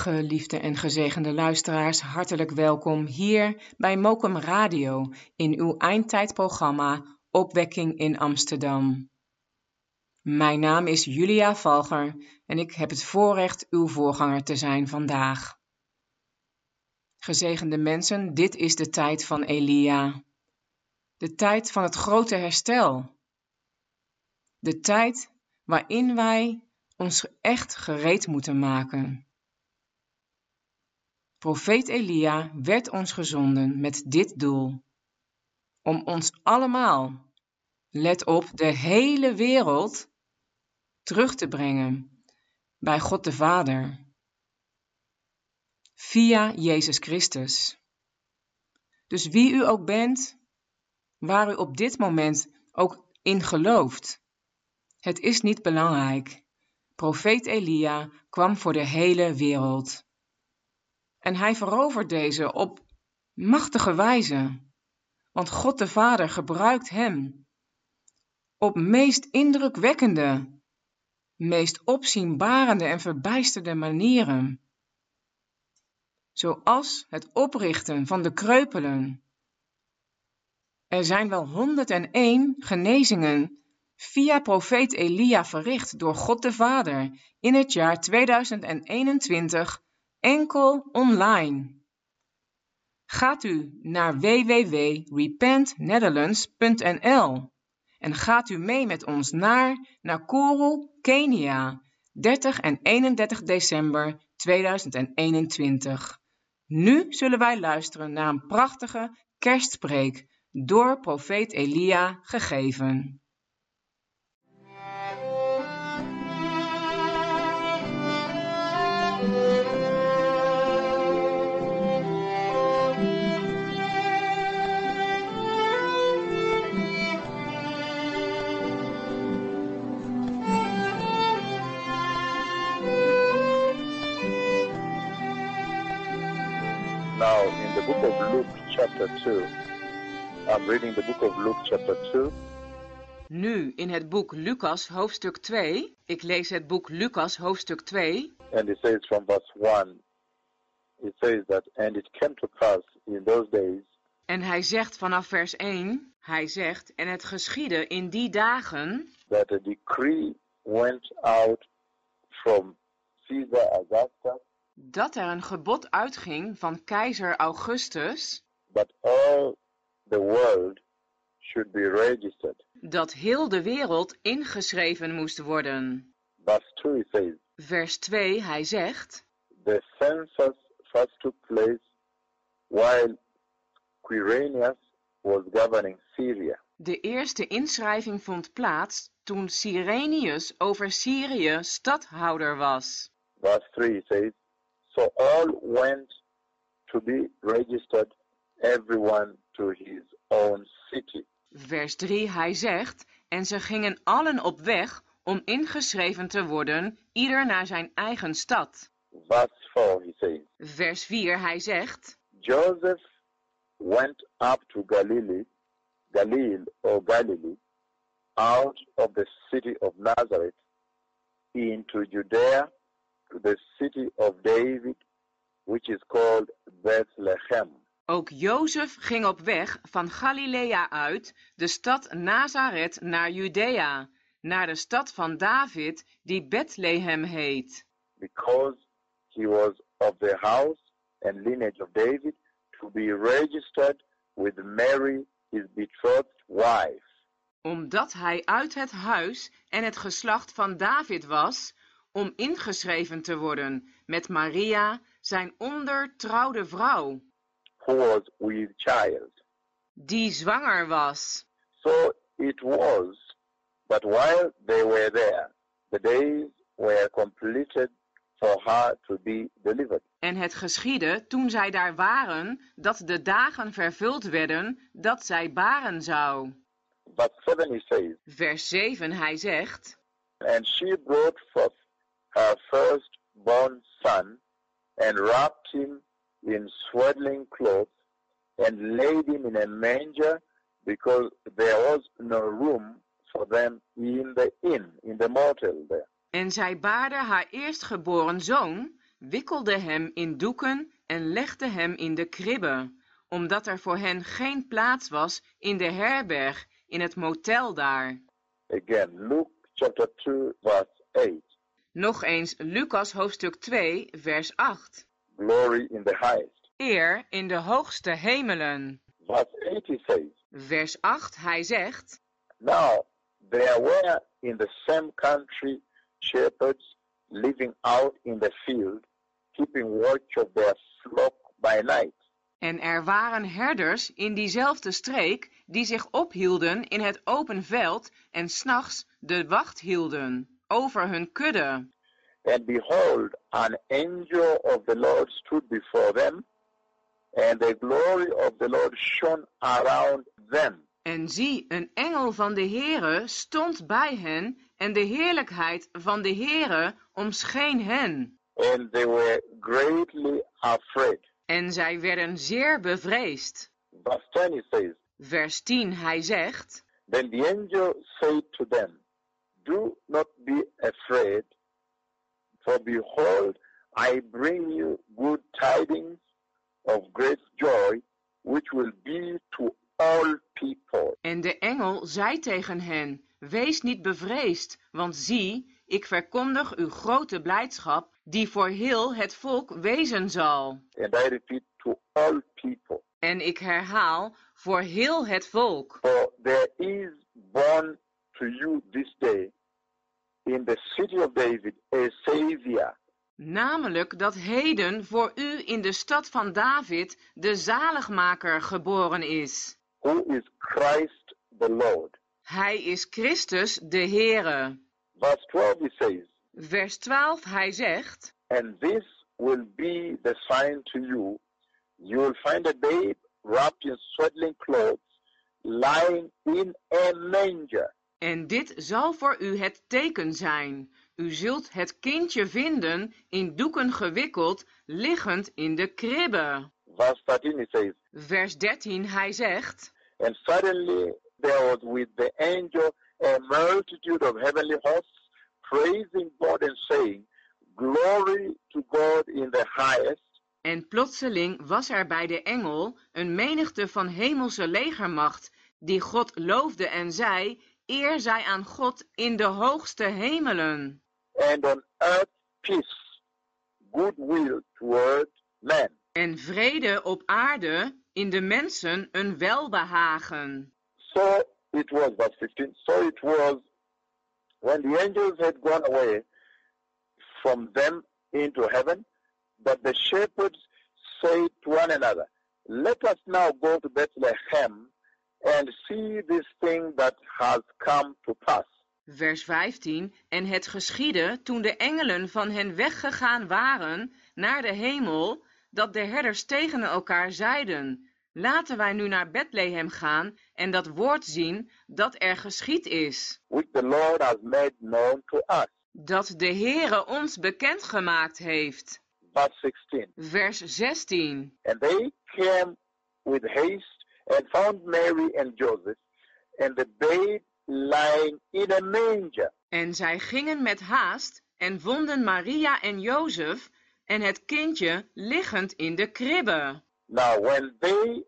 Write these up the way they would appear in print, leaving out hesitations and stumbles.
Geliefde en gezegende luisteraars, hartelijk welkom hier bij Mokum Radio in uw eindtijdprogramma Opwekking in Amsterdam. Mijn naam is Julia Valger en ik heb het voorrecht uw voorganger te zijn vandaag. Gezegende mensen, dit is de tijd van Elia. De tijd van het grote herstel. De tijd waarin wij ons echt gereed moeten maken. Profeet Elia werd ons gezonden met dit doel: om ons allemaal, let op, de hele wereld, terug te brengen bij God de Vader, via Jezus Christus. Dus wie u ook bent, waar u op dit moment ook in gelooft, het is niet belangrijk. Profeet Elia kwam voor de hele wereld. En hij verovert deze op machtige wijze, want God de Vader gebruikt hem op meest indrukwekkende, meest opzienbarende en verbijsterde manieren. Zoals het oprichten van de kreupelen. Er zijn wel 101 genezingen via profeet Elia verricht door God de Vader in het jaar 2021, enkel online. Gaat u naar www.repentnetherlands.nl en gaat u mee met ons naar Nakuru, Kenia, 30 en 31 december 2021. Nu zullen wij luisteren naar een prachtige kerstpreek door profeet Elia gegeven. Now, in the book of Luke, chapter 2, I'm reading the book of Luke, chapter 2. Nu in het boek Lucas, hoofdstuk 2. Ik lees het boek Lucas, hoofdstuk 2. And it says from verse 1, it says that, and it came to pass in those days. En hij zegt vanaf vers 1, hij zegt, en het geschiedde in die dagen, That a decree went out from Caesar Augustus, dat er een gebod uitging van keizer Augustus, that all the world should be registered. dat heel de wereld ingeschreven moest worden. Verse 2 it says, Vers 2, hij zegt, the census first took place while Quirinius was governing Syria. de eerste inschrijving vond plaats toen Cyrenius over Syrië stadhouder was. Verse 3 says, so all went to be registered, everyone to his own city. Vers 3, hij zegt, en ze gingen allen op weg om ingeschreven te worden, ieder naar zijn eigen stad. Verse 4 he says, Vers 4, hij zegt, Joseph went up to Galilee, out of the city of Nazareth, into Judea, to the city of David, which is called Bethlehem. ook Jozef ging op weg van Galilea uit, de stad Nazareth naar Judea, naar de stad van David, die Bethlehem heet. Because he was of the house and lineage of David, to be registered with Mary, his betrothed wife. Omdat hij uit het huis en het geslacht van David was, om ingeschreven te worden met Maria, zijn ondertrouwde vrouw, Who was with child. die zwanger was. So it was that while they were there, the days were completed for her to be delivered. En het geschiedde, toen zij daar waren, dat de dagen vervuld werden, dat zij baren zou. Verse 7 he says, Vers 7, hij zegt, and she brought forth her firstborn son, and wrapped him in swaddling clothes, and laid him in a manger, because there was no room for them in the inn, in the motel there. en zij baarde haar eerstgeboren zoon, wikkelde hem in doeken en legde hem in de kribbe, omdat er voor hen geen plaats was in de herberg, in het motel daar. Again, Luke chapter 2, verse 8. Nog eens Lucas hoofdstuk 2, vers 8. Glory in the highest. Eer in de hoogste hemelen. Verse 8 he says, Vers 8, hij zegt, Now there were in the same country shepherds living out in the field, keeping watch of their flock by night. en er waren herders in diezelfde streek die zich ophielden in het open veld en 's nachts de wacht hielden over hun kudde. And behold, an angel of the Lord stood before them, and the glory of the Lord shone around them. En zie, een engel van de Heere stond bij hen, en de heerlijkheid van de Heere omscheen hen. And they were greatly afraid. En zij werden zeer bevreesd. Verse 10 it says, Vers 10, hij zegt, Then the angel said to them, Do not be afraid, for behold, I bring you good tidings of great joy, which will be to all people. en de engel zei tegen hen, wees niet bevreesd, want zie, ik verkondig u grote blijdschap, die voor heel het volk wezen zal. And I repeat, to all people. En ik herhaal, voor heel het volk. For there is born to you this day in the city of David a Savior, Namelijk dat heden voor u in de stad van David de zaligmaker geboren is. who is Christ the Lord. Hij is Christus de Heere. Verse 12 it says, Vers 12, hij zegt, And this will be the sign to you. You will find a babe wrapped in swaddling clothes, lying in a manger. en dit zal voor u het teken zijn. U zult het kindje vinden, in doeken gewikkeld, liggend in de kribbe. Verse 13 it says, Vers 13, hij zegt, And suddenly there was with the angel a multitude of heavenly hosts, praising God and saying, Glory to God in the highest, en plotseling was er bij de engel een menigte van hemelse legermacht, die God loofde en zei, eer zij aan God in de hoogste hemelen. and on earth peace, goodwill toward men. En vrede op aarde, in de mensen een welbehagen. So it was, verse 15, so it was when the angels had gone away from them into heaven, that the shepherds said to one another, Let us now go to Bethlehem and see this thing that has come to pass. Vers 15, en het geschiedde toen de engelen van hen weggegaan waren naar de hemel, dat de herders tegen elkaar zeiden, laten wij nu naar Bethlehem gaan en dat woord zien dat er geschied is, Which the Lord has made known to us. dat de Heere ons bekendgemaakt heeft. Verse 16. Vers 16, And they came with haste and found Mary and Joseph and the babe lying in a manger. en zij gingen met haast en vonden Maria en Jozef en het kindje liggend in de kribbe. Now when they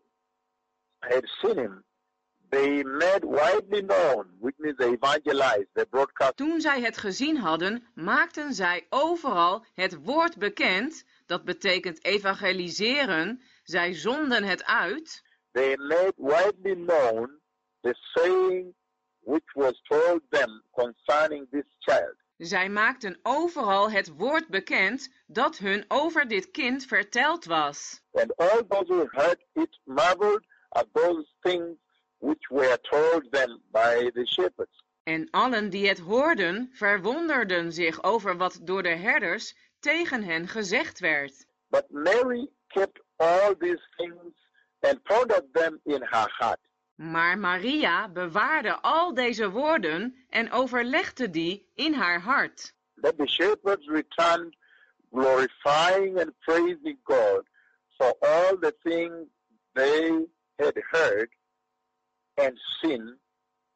had seen him, they made widely known, which means they evangelized, they broadcast. Toen zij het gezien hadden, maakten zij overal het woord bekend, dat betekent evangeliseren, zij zonden het uit, They made widely known the saying which was told them concerning this child. zij maakten overal het woord bekend dat hun over dit kind verteld was. And all those who heard it marveled at those things which were told them by the shepherds. En allen die het hoorden, verwonderden zich over wat door de herders tegen hen gezegd werd. But Mary kept all these things and pondered them in her heart. Maar Maria bewaarde al deze woorden en overlegde die in haar hart. That the shepherds returned, glorifying and praising God for all the things they had heard and seen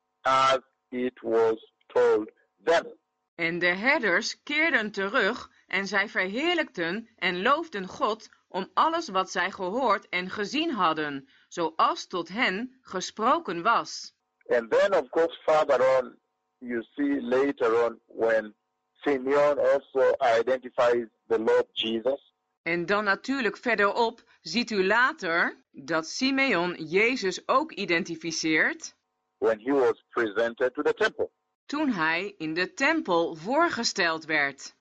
as it was told them. En de herders keerden terug en zij verheerlijkten en loofden God om alles wat zij gehoord en gezien hadden, zoals tot hen gesproken was. And then, of course, further on, you see later on when Simeon also identifies the Lord Jesus. En dan natuurlijk verderop ziet u later dat Simeon Jezus ook identificeert When he was presented to the temple. toen hij in de tempel voorgesteld werd.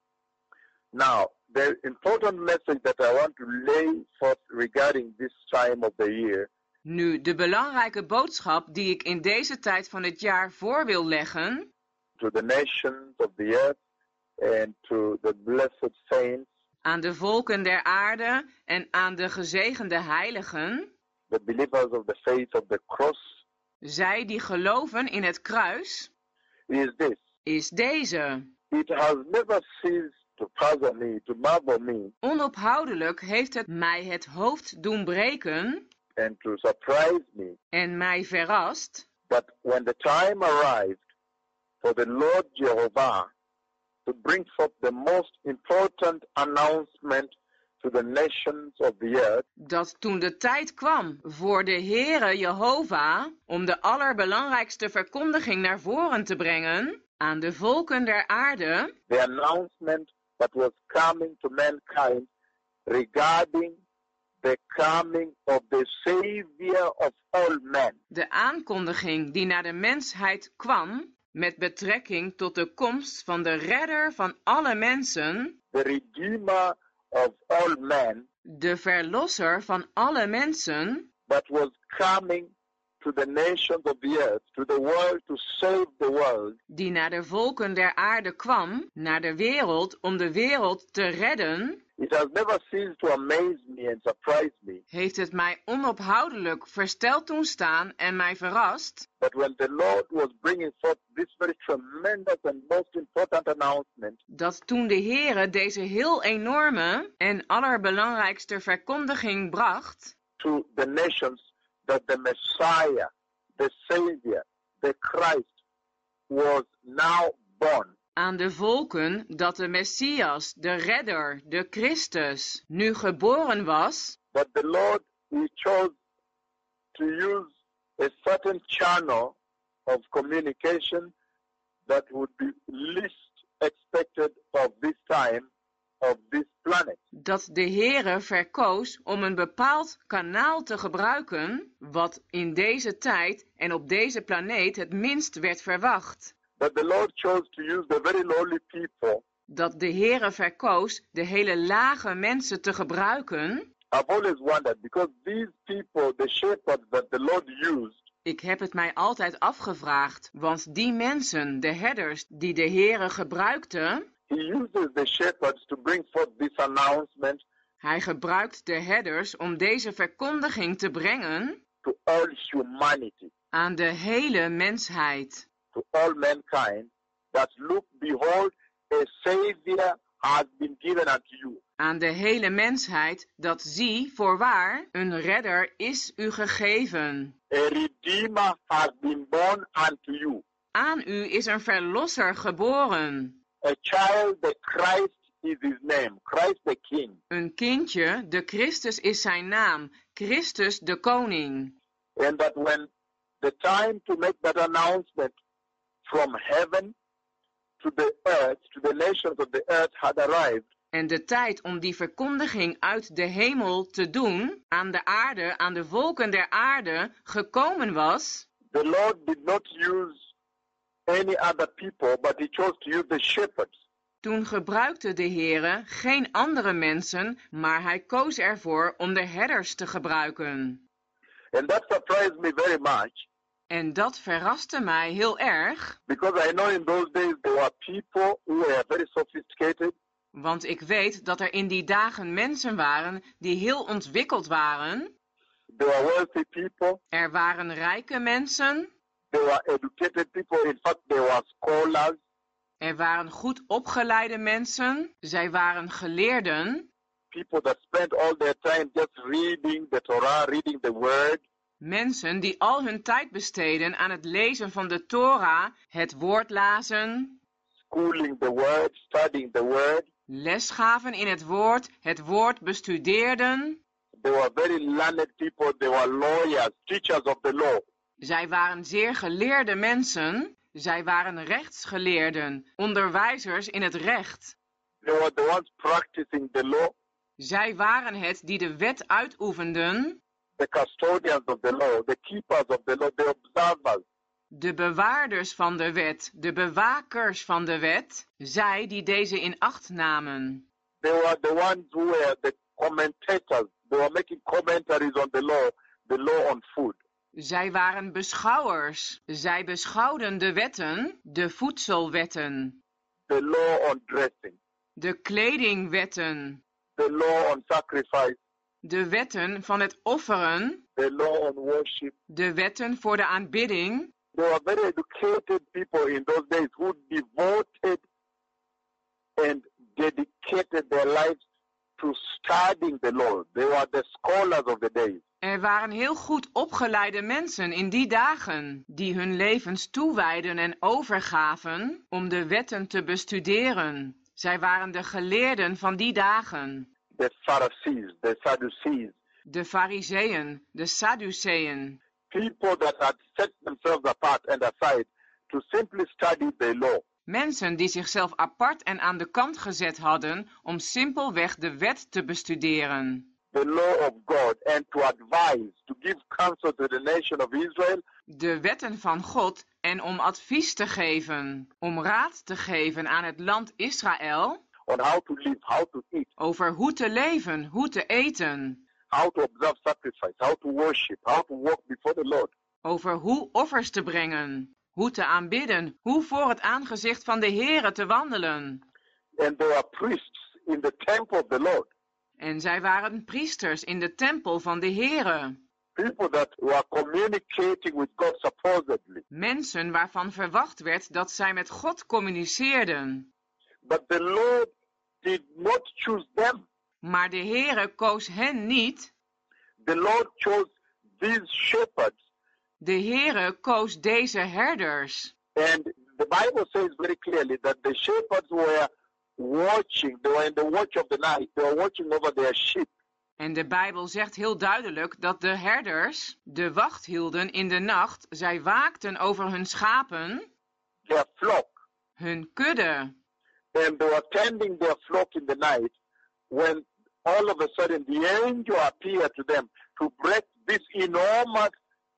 Now, the important message that I want to lay forth regarding this time of the year Nu, de belangrijke boodschap die ik in deze tijd van het jaar voor wil leggen to the nations of the earth and to the blessed saints, aan de volken der aarde en aan de gezegende heiligen, the believers of the faith of the cross, zij die geloven in het kruis, is this. is deze. It has never ceased to puzzle me, to marvel me, Onophoudelijk heeft het mij het hoofd doen breken and to surprise me en mij verrast, that when the time arrived for the Lord Jehovah to bring forth the most important announcement to the nations of the earth, dat toen de tijd kwam voor de Heere Jehovah om de allerbelangrijkste verkondiging naar voren te brengen aan de volken der aarde, the announcement that was coming to mankind regarding the coming of the Savior of all men. de aankondiging die naar de mensheid kwam met betrekking tot de komst van de redder van alle mensen, The Redeemer of all men, de verlosser van alle mensen, that was coming to the nations of the earth, to the world, to save the world, die naar de volken der aarde kwam, naar de wereld om de wereld te redden, it has never ceased to amaze me and surprise me heeft het mij onophoudelijk versteld doen staan en mij verrast, that when the Lord was bringing forth this very tremendous and most important announcement, dat toen de Heere deze heel enorme en allerbelangrijkste verkondiging bracht, to the nations, that the Messiah, the Savior, the Christ was now born. aan de volken dat de Messias, de Redder, de Christus, nu geboren was, But the Lord, he chose to use a certain channel of communication that would be least expected of this time, of this planet. dat de Heere verkoos om een bepaald kanaal te gebruiken, wat in deze tijd en op deze planeet het minst werd verwacht. That the Lord chose to use the very lowly people. Dat de Heere verkoos de hele lage mensen te gebruiken. I've always wondered, because these people, the shepherds that the Lord used, Ik heb het mij altijd afgevraagd, want die mensen, de herders die de Heere gebruikte, he uses the shepherds to bring forth this announcement hij gebruikt de herders om deze verkondiging te brengen to all humanity, aan de hele mensheid. to all mankind, that look, behold, a Savior has been given unto you. Aan de hele mensheid dat zie, voorwaar, een redder is u gegeven. A Redeemer has been born unto you. Aan u is een verlosser geboren. A child, the Christ is his name, Christ the King. Een kindje, de Christus is zijn naam, Christus de koning. And that when the time to make that announcement from heaven to the earth, to the nations of the earth had arrived, En de tijd om die verkondiging uit de hemel te doen, aan de aarde, aan de volken der aarde, gekomen was, the Lord did not use any other people, but he chose to use the shepherds. toen gebruikte de Heere geen andere mensen, maar hij koos ervoor om de herders te gebruiken. And that surprised me very much, En dat verraste mij heel erg, because I know in those days there were people who were very sophisticated, want ik weet dat er in die dagen mensen waren die heel ontwikkeld waren. there were wealthy people, Er waren rijke mensen, there were educated people, in fact there were scholars, er waren goed opgeleide mensen, zij waren geleerden, people that spent all their time just reading the Torah, reading the word, mensen die al hun tijd besteden aan het lezen van de Torah, het woord lazen, schooling the word, studying the word, les gaven in het woord bestudeerden. They were very learned people. They were lawyers, teachers of the law. Zij waren zeer geleerde mensen. Zij waren rechtsgeleerden, onderwijzers in het recht. They were the ones practicing the law, Zij waren het die de wet uitoefenden, the custodians of the law, the keepers of the law, the observers. de bewaarders van de wet, de bewakers van de wet, zij die deze in acht namen. They were the ones who were the commentators. They were making commentaries on the law on food. Zij waren beschouwers. Zij beschouwden de wetten, de voedselwetten, The law on dressing, de kledingwetten, the law on sacrifice, de wetten van het offeren, the law on worship. de wetten voor de aanbidding. They were very educated people in those days who devoted and dedicated their lives to studying the law. They were the scholars of the days. Er waren heel goed opgeleide mensen in die dagen, die hun levens toewijden en overgaven om de wetten te bestuderen. Zij waren de geleerden van die dagen. The Pharisees, the Sadducees, De Farizeeën, de Sadduceeën. people that had set themselves apart and aside to simply study the law. Mensen die zichzelf apart en aan de kant gezet hadden om simpelweg de wet te bestuderen. The law of God and to advise, to give counsel to the nation of Israel. De wetten van God en om advies te geven, om raad te geven aan het land Israël On how to live, how to eat, over hoe te leven, hoe te eten, how to observe sacrifice, how to worship, how to walk before the Lord. over hoe offers te brengen, hoe te aanbidden, hoe voor het aangezicht van de Heere te wandelen. And there were priests in the temple of the Lord. En zij waren priesters in de tempel van de Heere. People that were communicating with God supposedly. Mensen waarvan verwacht werd dat zij met God communiceerden. But the Lord did not choose them. Maar de Heere koos hen niet. The Lord chose these shepherds. De Heere koos deze herders. And the Bible says very clearly that the shepherds were watching. They were in the watch of the night. They were watching over their sheep. En de Bijbel zegt heel duidelijk dat de herders de wacht hielden in de nacht. Zij waakten over hun schapen, Their flock. hun kudde. And they were tending their flock in the night when all of a sudden the angel appeared to them to break this enormous,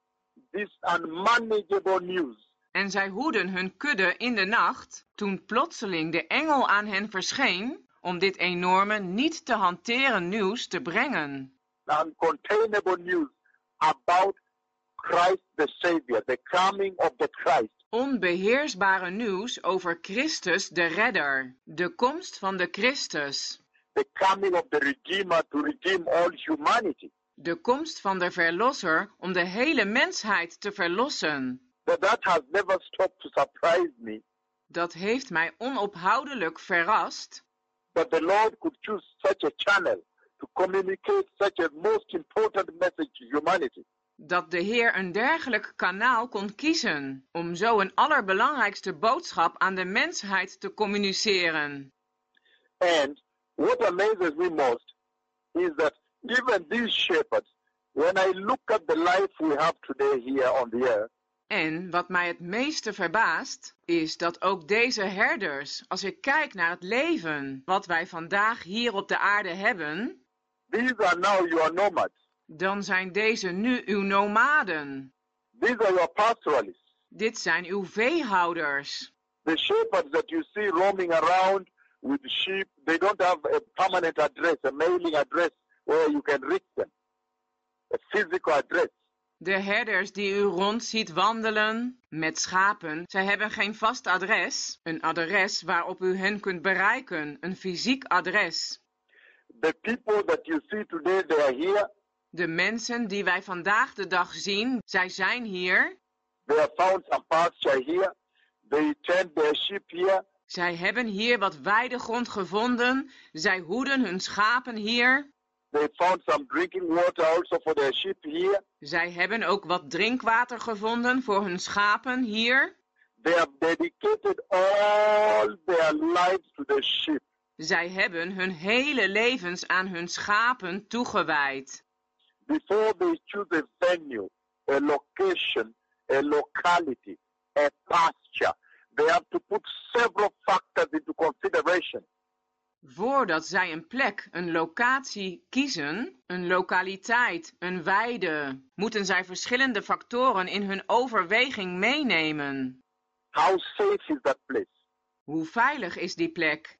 this unmanageable news. En zij hoedden hun kudde in de nacht, toen plotseling de engel aan hen verscheen om dit enorme, niet te hanteren nieuws te brengen. Uncontainable news about Christ the Savior, the coming of the Christ. Onbeheersbare nieuws over Christus de Redder, de komst van de Christus. The coming of the Redeemer to redeem all humanity. De komst van de Verlosser om de hele mensheid te verlossen. That has never stopped to surprise me. Dat heeft mij onophoudelijk verrast. That the Lord could choose such a channel to communicate such a most important message to humanity. Dat de Heer een dergelijk kanaal kon kiezen om zo een allerbelangrijkste boodschap aan de mensheid te communiceren. And what amazes me most is that even these shepherds, when I look at the life we have today here on the earth, En wat mij het meeste verbaast, is dat ook deze herders, als ik kijk naar het leven wat wij vandaag hier op de aarde hebben, these are now your nomads. dan zijn deze nu uw nomaden. These are your pastoralists. Dit zijn uw veehouders. The shepherds that you see roaming around with sheep, they don't have a permanent address, a mailing address where you can reach them. A physical address. De herders die u rond ziet wandelen met schapen, zij hebben geen vast adres, een adres waarop u hen kunt bereiken, een fysiek adres. The people that you see today, they are here. De mensen die wij vandaag de dag zien, zij zijn hier. They have found some pasture here. They tend their sheep here. Zij hebben hier wat weidegrond gevonden, zij hoeden hun schapen hier. They found some drinking water also for their sheep here. Zij hebben ook wat drinkwater gevonden voor hun schapen hier. They have dedicated all their lives to the sheep. Zij hebben hun hele levens aan hun schapen toegewijd. Before they choose a venue, a location, a locality, a pasture, they have to put several factors into consideration. Voordat zij een plek, een locatie kiezen, een lokaliteit, een weide, moeten zij verschillende factoren in hun overweging meenemen. How safe is that place? Hoe veilig is die plek?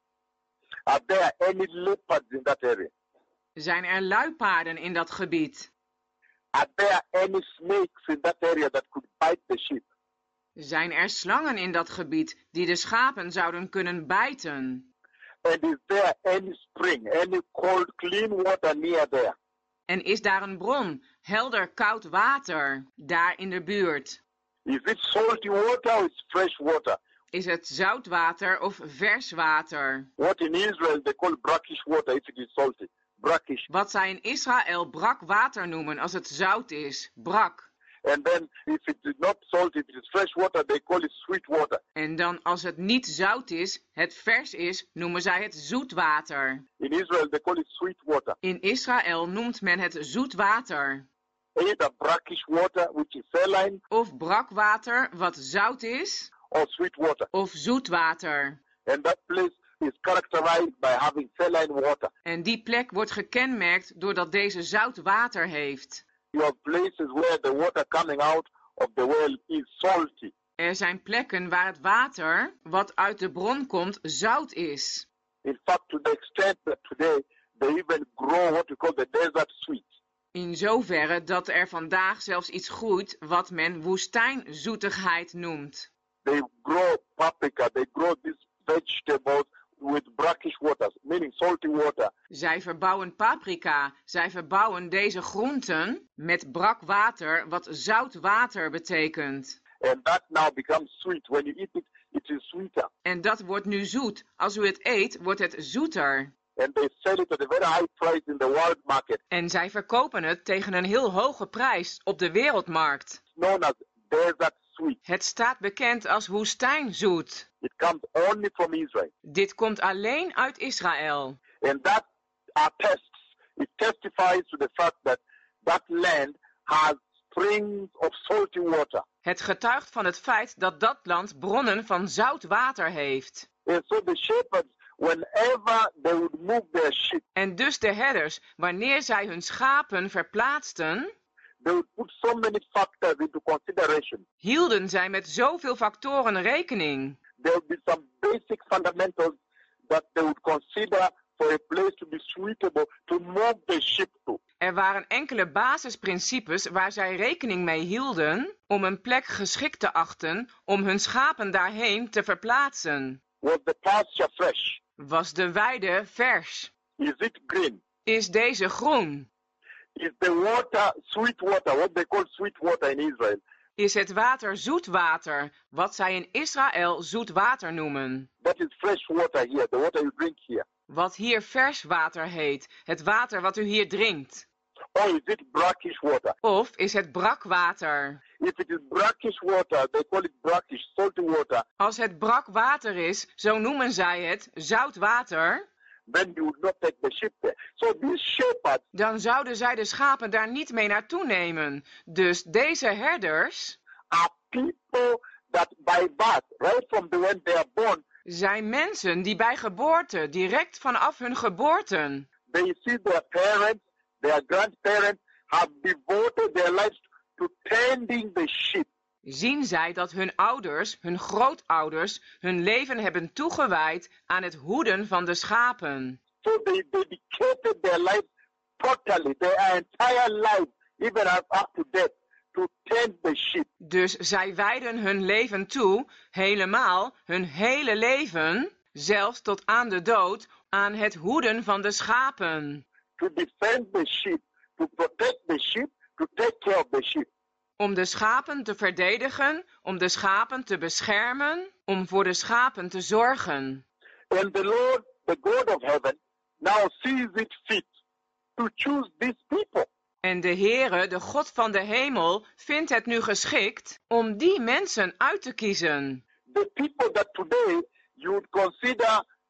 Are there any leopards in that area? Zijn er luipaarden in dat gebied? Are there any snakes in that area that could bite the sheep? Zijn er slangen in dat gebied die de schapen zouden kunnen bijten? And is there any spring, any cold, clean water near there? En is daar een bron, helder koud water, daar in de buurt? Is it salty water or is fresh water? Is het zoutwater of vers water? What in Israel they call brackish water if it is salty. Brackish. Wat zij in Israël brak water noemen als het zout is, brak. And then if it is not salty, if it is fresh water, they call it sweet water. En dan als het niet zout is, het vers is, noemen zij het zoetwater. In Israel they call it sweet water. In Israël noemt men het zoetwater. Either brackish water, which is saline, Of brakwater, wat zout is, or sweet water. of zoetwater. And that place is characterized by having saline water. En die plek wordt gekenmerkt doordat deze zout water heeft. You have places where the water coming out of the well is salty. Er zijn plekken waar het water, wat uit de bron komt, zout is. In fact, to the extent that today they even grow what we call the desert sweet. In zoverre dat er vandaag zelfs iets groeit wat men woestijnzoetigheid noemt. They grow paprika, they grow these vegetables with brackish waters, meaning salty water. Zij verbouwen paprika, zij verbouwen deze groenten met brak water, wat zout water betekent. And that now becomes sweet. When you eat it, it is sweeter. En dat wordt nu zoet. Als u het eet, wordt het zoeter. And they sell it at a very high price in the world market. En zij verkopen het tegen een heel hoge prijs op de wereldmarkt. It's known as desert sweet. Het staat bekend als woestijnzoet. It comes only from Israel. Dit komt alleen uit Israël. And that attests, it testifies to the fact that that land has springs of salty water. Het getuigt van het feit dat dat land bronnen van zout water heeft. And so the shepherds, whenever they would move their sheep, En dus de herders, wanneer zij hun schapen verplaatsten, they would put so many factors into consideration. hielden zij met zoveel factoren rekening. There would be some basic fundamentals that they would consider for a place to be suitable to move the sheep to. Er waren enkele basisprincipes waar zij rekening mee hielden om een plek geschikt te achten om hun schapen daarheen te verplaatsen. Was the pasture fresh? Was de weide vers? Is it green? Is deze groen? Is the water sweet water, what they call sweet water in Israel? Is het water zoet water, wat zij in Israël zoet water noemen? That is fresh water here, the water you drink here. Wat hier vers water heet, het water wat u hier drinkt. Or is it brackish water? Of is het brakwater? If it is brackish water, they call it brackish, salty water, Als het brak water is, zo noemen zij het zout water, then you would not take the sheep there. So these shepherds, dan zouden zij de schapen daar niet mee naartoe nemen. Dus deze herders are people that by birth, right from the when they are born, zijn mensen die bij geboorte, direct vanaf hun geboorte, they see their parents, their grandparents have devoted their lives to tending the sheep. zien zij dat hun ouders, hun grootouders, hun leven hebben toegewijd aan het hoeden van de schapen. So they dedicated their lives totally, their entire life, even up to death, to tend the sheep. Dus zij wijden hun leven toe, helemaal, hun hele leven, zelfs tot aan de dood, aan het hoeden van de schapen. To defend the sheep, to protect the sheep, to take care of the sheep. Om de schapen te verdedigen, om de schapen te beschermen, om voor de schapen te zorgen. And the Lord, the God of heaven, now sees it fit to choose these people. En de Heere, de God van de hemel, vindt het nu geschikt om die mensen uit te kiezen. The people that today you would consider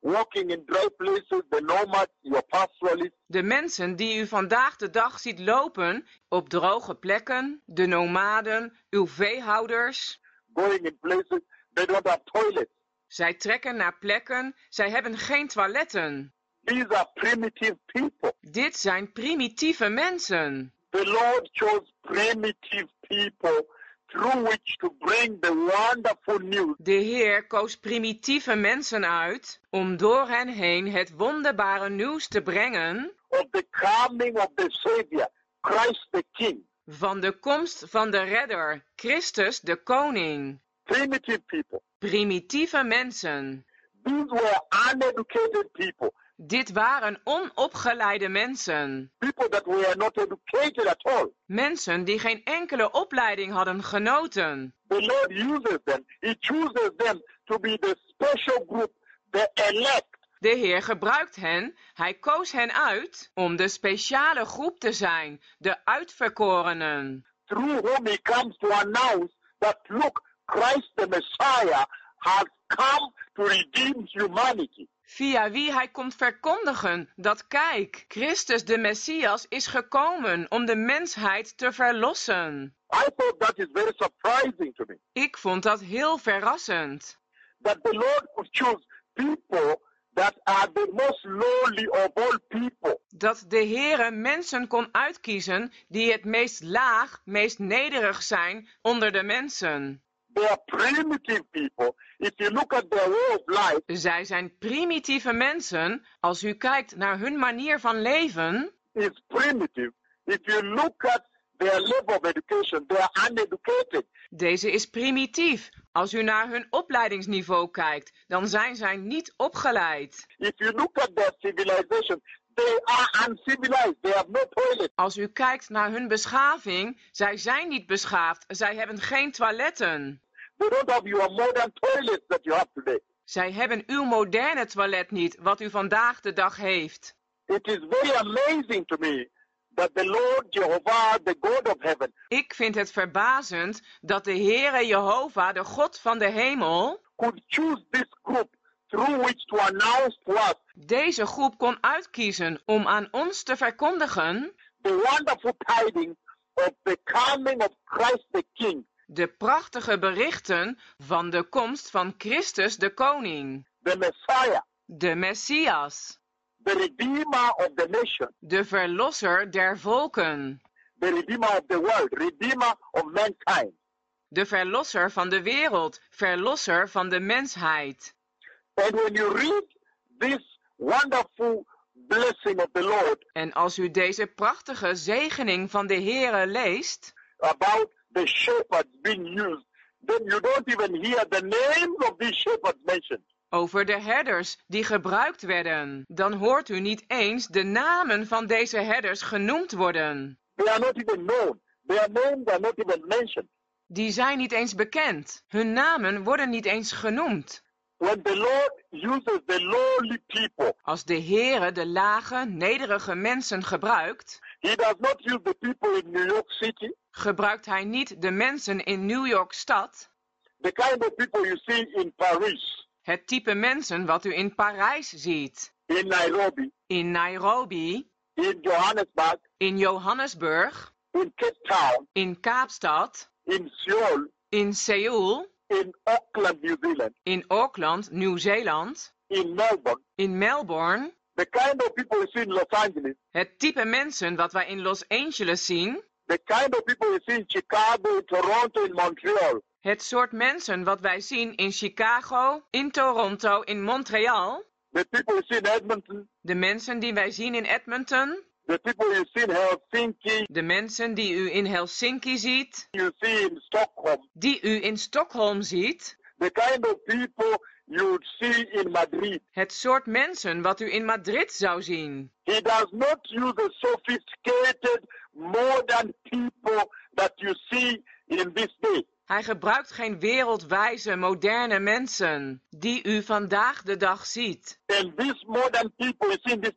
walking in dry places, the nomads, your pastoralists. De mensen die u vandaag de dag ziet lopen op droge plekken, de nomaden, uw veehouders. Going in places, they don't have toilets. Zij trekken naar plekken, zij hebben geen toiletten. These are primitive people. Dit zijn primitieve mensen. The Lord chose primitive people through which to bring the wonderful news. De Heer koos primitieve mensen uit om door hen heen het wonderbare nieuws te brengen Of the coming of the Savior, Christ the King. van de komst van de Redder, Christus de Koning. Primitive people. Primitieve mensen. These were uneducated people. Dit waren onopgeleide mensen. People that were not educated at all. Mensen die geen enkele opleiding hadden genoten. The Lord uses them. He chooses them to be the special group, the elect. De Heer gebruikt hen, hij koos hen uit om de speciale groep te zijn, de uitverkorenen. Through whom he comes to announce that, look, Christ the Messiah has come to redeem humanity. Via wie hij komt verkondigen dat kijk, Christus de Messias is gekomen om de mensheid te verlossen. I thought that is very surprising to me. Ik vond dat heel verrassend. That the Lord would choose people that are the most lowly of all people. Dat de Heere mensen kon uitkiezen die het meest laag, meest nederig zijn onder de mensen. They are primitive people. If you look at their way of life, Zij zijn primitieve mensen. Als u kijkt naar hun manier van leven, is primitive. If you look at their level of education, they are uneducated. deze is primitief. Als u naar hun opleidingsniveau kijkt, dan zijn zij niet opgeleid. If you look at their civilization, they are uncivilized. They have no toilet. Als u kijkt naar hun beschaving, zij zijn niet beschaafd. Zij hebben geen toiletten. They don't have your modern toilets that you have today. Zij hebben uw moderne toilet niet, wat u vandaag de dag heeft. It is very amazing to me that the Lord Jehovah, the God of heaven, Ik vind het verbazend dat de Heere Jehovah, de God van de hemel, could choose this group through which to announce to us deze groep kon uitkiezen om aan ons te verkondigen the wonderful tidings of the coming of Christ the King, de prachtige berichten van de komst van Christus de Koning, the Messiah, de Messias, the Redeemer of the nation, de Verlosser der volken, the Redeemer of the world, Redeemer of mankind. de Verlosser van de wereld, Verlosser van de mensheid. And when you read this wonderful blessing of the Lord En als u deze prachtige zegening van de Heere leest, about the shepherds being used, then you don't even hear the names of these shepherds mentioned. over de herders die gebruikt werden, dan hoort u niet eens de namen van deze herders genoemd worden. They are not even known. Their names are not even mentioned. Die zijn niet eens bekend. Hun namen worden niet eens genoemd. When the Lord uses the lowly people, Als de Heere de lage, nederige mensen gebruikt, he does not use the people in New York City, gebruikt hij niet de mensen in New York stad, the kind of people you see in Paris, het type mensen wat u in Parijs ziet, in Nairobi, in Nairobi, in Johannesburg, in Johannesburg, in Cape Town, in Kaapstad, in Seoul, in Seoul, in Auckland, New Zealand, in Auckland, Nieuw-Zeeland, in Melbourne, in Melbourne, the kind of people you see in Los Angeles, het type mensen wat wij in Los Angeles zien, the kind of people you see in Chicago, in Toronto, in Montreal, het soort mensen wat wij zien in Chicago, in Toronto, in Montreal, the people you see in Edmonton, de mensen die wij zien in Edmonton, the people you see in Helsinki, de mensen die u in Helsinki ziet, you see in Stockholm, die u in Stockholm ziet, the kind of people you would see in Madrid. het soort mensen wat u in Madrid zou zien. He does not use the sophisticated, modern people that you see in this day. Hij gebruikt geen wereldwijze, moderne mensen die u vandaag de dag ziet. And these modern people you see in this day,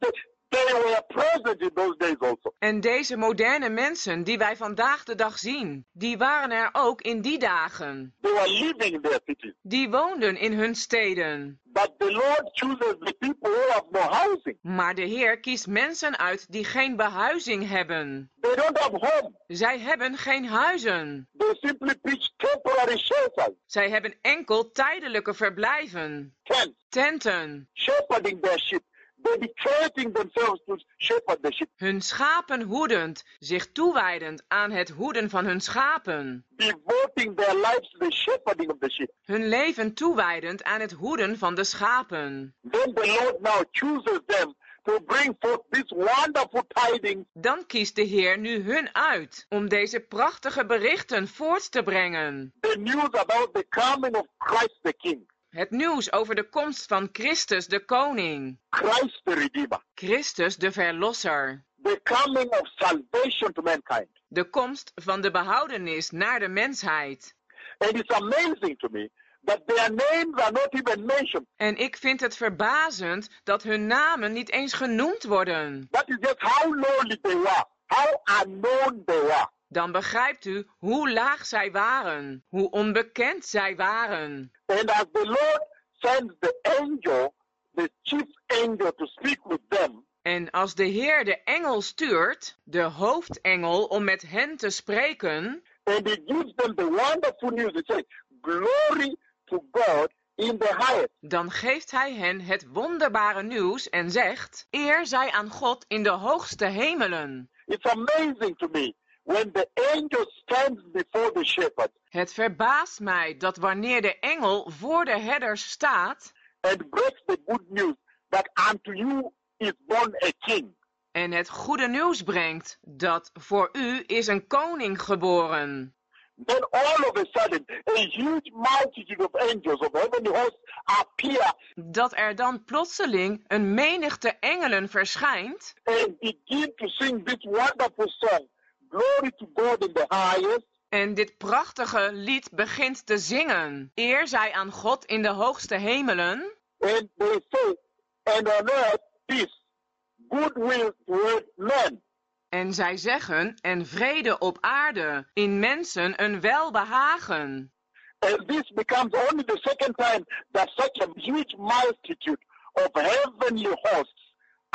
They were present in those days also. En deze moderne mensen die wij vandaag de dag zien, die waren er ook in die dagen. They were living in their cities. Die woonden in hun steden. But the Lord chooses the people who have no housing. Maar de Heer kiest mensen uit die geen behuizing hebben. They don't have home. Zij hebben geen huizen. They simply pitch temporary shelters, Zij hebben enkel tijdelijke verblijven. tents, Tenten. shepherding their sheep, dedicating themselves to shepherd the sheep, Hun schapen hoedend, zich toewijdend aan het hoeden van hun schapen. devoting their lives to the shepherding of the sheep. Hun leven toewijdend aan het hoeden van de schapen. Then the Lord now chooses them to bring forth these wonderful tidings. Dan kiest de Heer nu hun uit om deze prachtige berichten voort te brengen. The news about the coming of Christ the King, Het nieuws over de komst van Christus de Koning. Christ the Redeemer, Christus de Verlosser. the coming of salvation to mankind. De komst van de behoudenis naar de mensheid. And it's amazing to me that their names are not even mentioned. En ik vind het verbazend dat hun namen niet eens genoemd worden. That is just how lowly they were, how unknown they were. Dan begrijpt u hoe laag zij waren, hoe onbekend zij waren. And as the Lord sends the angel, the chief angel, to speak with them, En als de Heer de engel stuurt, de hoofdengel om met hen te spreken, and he gives them the wonderful news, he says, glory to God in the highest. dan geeft hij hen het wonderbare nieuws en zegt, eer zij aan God in de hoogste hemelen. It's amazing to me when the angel stands before the shepherd Het verbaast mij dat wanneer de engel voor de herders staat and breaks the good news that unto you is born a king. en het goede nieuws brengt dat voor u is een koning geboren. Then all of a sudden, a huge multitude of angels of heavenly hosts appear Dat er dan plotseling een menigte engelen verschijnt and begin to sing this wonderful song, glory to God in the highest, en dit prachtige lied begint te zingen. Eer zij aan God in de hoogste hemelen and they say, and on earth peace, goodwill toward men. en zij zeggen en vrede op aarde, in mensen een welbehagen. And this becomes only the second time that such a huge multitude of heavenly hosts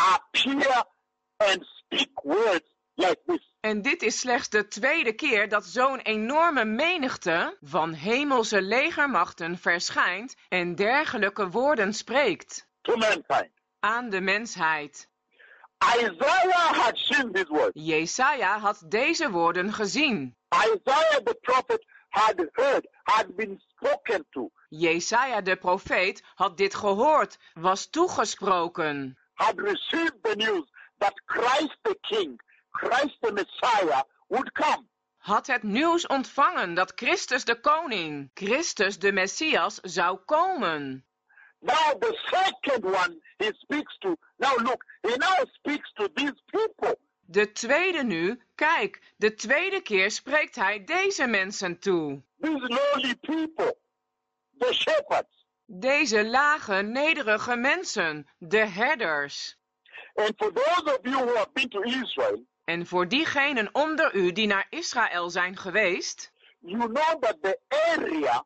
appear and speak words like this. En dit is slechts de tweede keer dat zo'n enorme menigte van hemelse legermachten verschijnt en dergelijke woorden spreekt To mankind. aan de mensheid. Isaiah had seen these words. Jesaja had deze woorden gezien. Isaiah the prophet had heard, had been spoken to, Jesaja de profeet had dit gehoord, was toegesproken. had received the news that Christ the King, Christ the Messiah would come. Had het nieuws ontvangen dat Christus de Koning, Christus de Messias zou komen. Now the second one he speaks to, now look, he now speaks to these people. De tweede nu, kijk, de tweede keer spreekt hij deze mensen toe. These lowly people, the shepherds. Deze lage, nederige mensen, de herders. And for those of you who have been to Israel, En voor diegenen onder u die naar Israël zijn geweest, you know that the area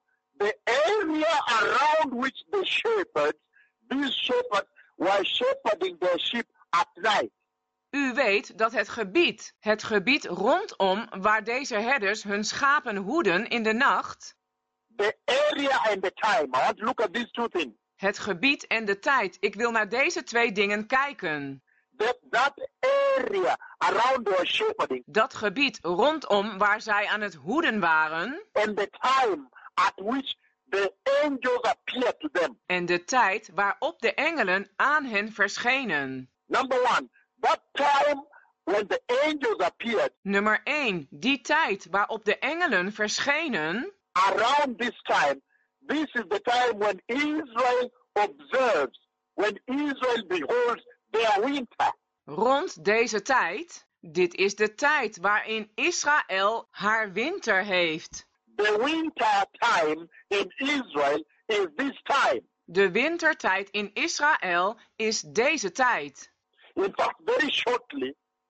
around which these shepherds were shepherding their sheep at night. u weet dat het gebied rondom waar deze herders hun schapen hoeden in de nacht, The area and the time. I want to look at these two things. het gebied en de tijd, ik wil naar deze twee dingen kijken. That area around their shepherding Dat gebied rondom waar zij aan het hoeden waren and the time at which the angels appeared to them. en de tijd waarop de engelen aan hen verschenen. Number one, that time when the angels appeared, Nummer 1, die tijd waarop de engelen verschenen. around this time, this is the time when Israel observes, when Israel beholds their winter. Rond deze tijd, dit is de tijd waarin Israël haar winter heeft. The winter time in Israel is this time. De wintertijd in Israël is deze tijd. In fact, very shortly,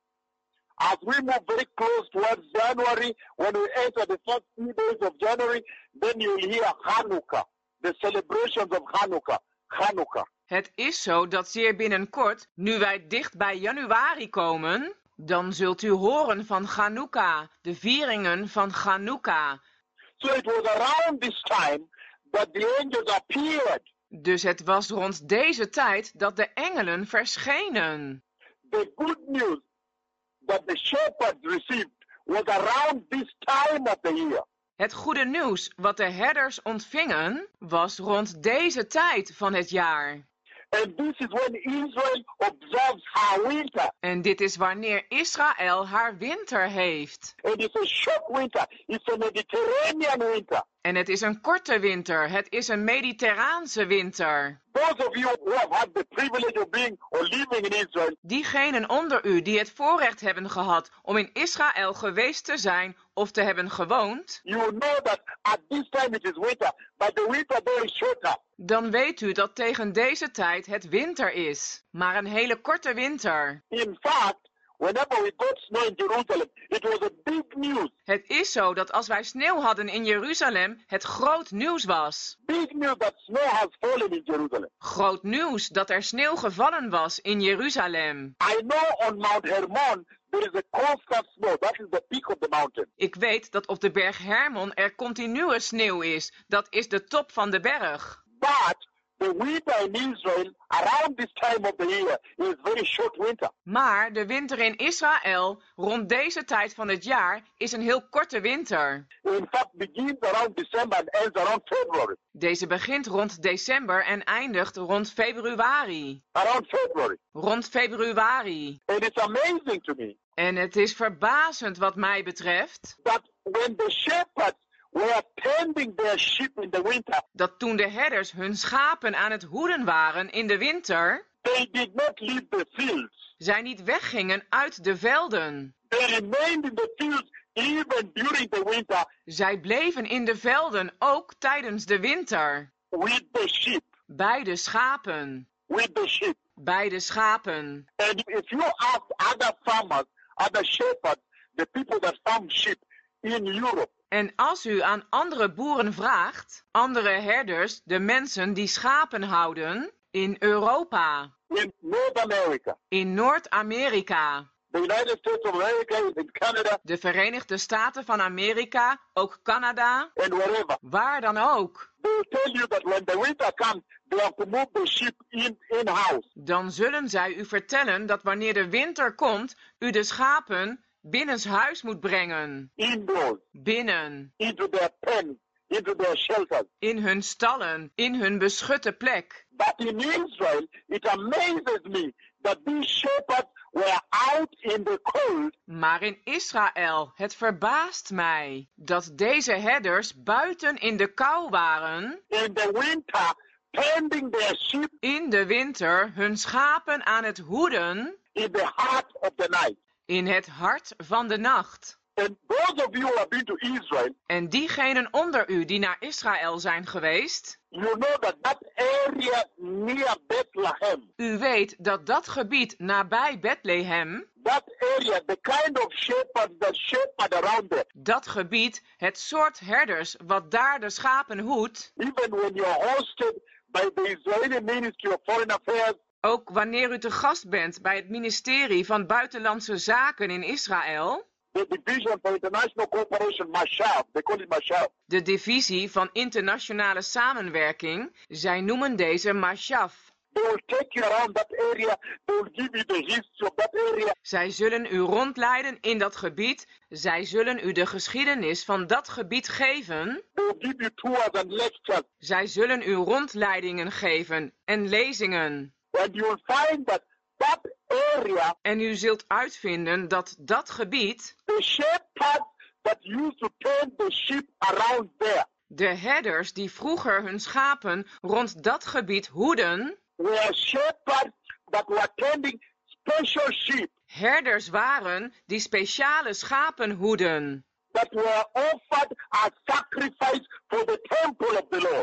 as we move very close towards January, when we enter the first few days of January, then you'll hear Hanukkah, the celebrations of Hanukkah. Het is zo dat zeer binnenkort, nu wij dicht bij januari komen, dan zult u horen van Chanukka, de vieringen van Chanukka. So it was around this time that the angels appeared. Dus het was rond deze tijd dat de engelen verschenen. The good news that the shepherds received was around this time of the year. Het goede nieuws wat de herders ontvingen, was rond deze tijd van het jaar. And this is when Israel observes her winter. En dit is wanneer Israël haar winter heeft. And it's a short winter. It's a Mediterranean winter. En het is een korte winter. Het is een Mediterraanse winter. Those of you who have had the privilege of being or living in Israel, Diegenen onder u die het voorrecht hebben gehad om in Israël geweest te zijn of te hebben gewoond, you know that at this time it is winter, but the winter there is shorter. dan weet u dat tegen deze tijd het winter is. Maar een hele korte winter. In fact, whenever we got snow in Jerusalem, it was a big news. Het is zo dat als wij sneeuw hadden in Jeruzalem, het groot nieuws was. Big news that snow has fallen in Jerusalem. Groot nieuws dat er sneeuw gevallen was in Jeruzalem. I know on Mount Hermon there is a constant snow. That is the peak of the mountain. Ik weet dat op de berg Hermon er continue sneeuw is. Dat is de top van de berg. But the winter in Israel around this time of the year is very short winter. Maar de winter in Israël, rond deze tijd van het jaar, is een heel korte winter. In fact, begins around December and ends around February. Deze begint rond december en eindigt rond februari. Around February. Rond februari. And it's amazing to me En het is verbazend wat mij betreft, that when the shepherds were tending their sheep in the winter, dat toen de herders hun schapen aan het hoeden waren in de winter, they did not leave the fields. zij niet weggingen uit de velden. They remained in the fields even during the winter Zij bleven in de velden ook tijdens de winter. with the sheep. Bij de schapen. With the sheep. Bij de schapen. And if you ask other farmers, other shepherds, the people that farm sheep in Europe, En als u aan andere boeren vraagt, andere herders, de mensen die schapen houden, in Europa, in North America, in Noord-Amerika, the United States of America, in Canada, de Verenigde Staten van Amerika, ook Canada, and wherever, waar dan ook, they will tell you that when the winter comes, they have to move the sheep in-house. dan zullen zij u vertellen dat wanneer de winter komt, u de schapen binnenshuis moet brengen. Indoors, Binnen, into their pens, into their shelters. in hun stallen, in hun beschutte plek. But in Israel, it amazes me that these shepherds were out in the cold. Maar in Israël, het verbaast mij dat deze herders buiten in de kou waren, In the winter, tending their sheep in de winter hun schapen aan het hoeden, in the heart of the night. in het hart van de nacht. And those of you who have been to Israel, En diegenen onder u die naar Israël zijn geweest, you know that that area near Bethlehem, u weet dat dat gebied nabij Bethlehem, that area, the kind of shepherds that shepherd around there, dat gebied, het soort herders wat daar de schapen hoedt, even when you're hosted by the Israeli Ministry of Foreign Affairs, ook wanneer u te gast bent bij het ministerie van Buitenlandse Zaken in Israël, the Division for International Cooperation, Mashab, they call it Mashab. de divisie van internationale samenwerking, zij noemen deze Mashaf. They will take you around that area. They will give you the history of that area. Zij zullen u rondleiden in dat gebied, zij zullen u de geschiedenis van dat gebied geven, They will give you tours and lectures. zij zullen u rondleidingen geven en lezingen. And you will find that that area, En u zult uitvinden dat dat gebied, the shepherds that used to tend the sheep around there, de herders die vroeger hun schapen rond dat gebied hoeden, were shepherds that were tending special sheep herders waren die speciale schapen hoeden, that were offered as sacrifice for the temple of the Lord.